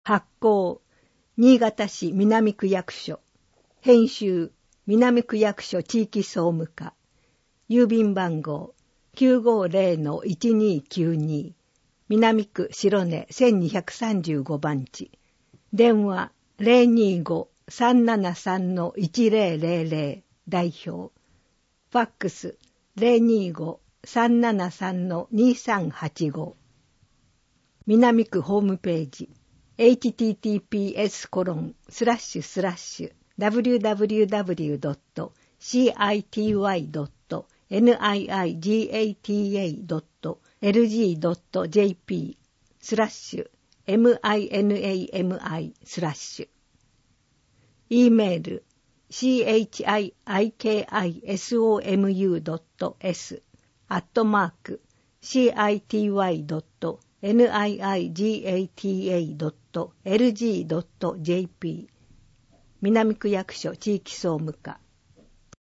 発行、新潟市南区役所。編集、南区役所地域総務課。郵便番号、950-1292。南区白根1235番地。電話、025-373-1000。代表。ファックス、025-373-2385。南区ホームページ。https://www.city.niigata.minaami/. E メール chikaisomu.s@city.niigata.lg.jp 南区役所地域総務課